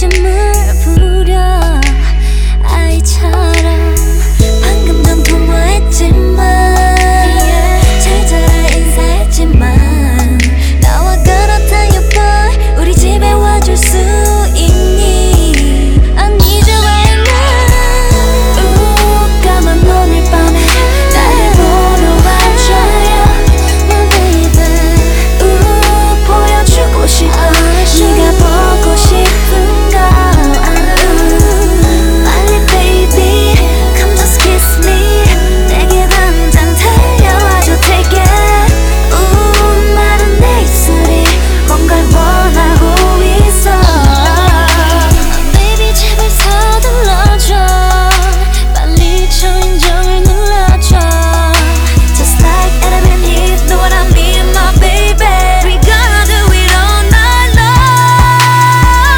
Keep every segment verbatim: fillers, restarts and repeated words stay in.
진심을 부려 아이처럼. 방금 전 통화했지만 잘 자라 인사했지만 나와 그렇다 you boy. 우리 집에 와줄 수 있니? I need you right now. 우 까만 오늘 밤에 나를 보러 와줘요 my baby. 우 보여주고 싶어 네가 보고 싶은 걸. 빨리 baby come just kiss me. 내게 당장 달려와줘 take it. 우 마른 내 입술이 뭔가 원하고 있어. Baby 제발 서둘러줘. 빨리 초인종을 눌러줘. Just like Adam and Eve, know what I mean my baby. We gonna do it all night long.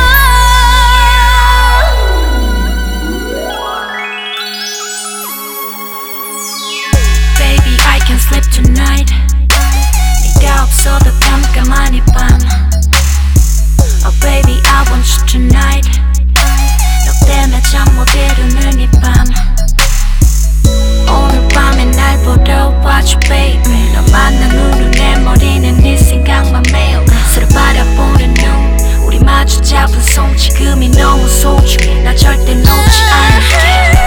Baby I can sleep tonight. 네가 없어도 깜깜한 이 밤. Oh baby I want you tonight. 너 때문에 잠 못 이루는 이 밤. 오늘 밤에 날 보러 와줘 baby. 너 만난 후로 내 머리는 네 생각만 매일. 서로 바라보는 눈 우리 마주 잡은 손 지금이 너무 소중해. 나 절대 놓지 않을게.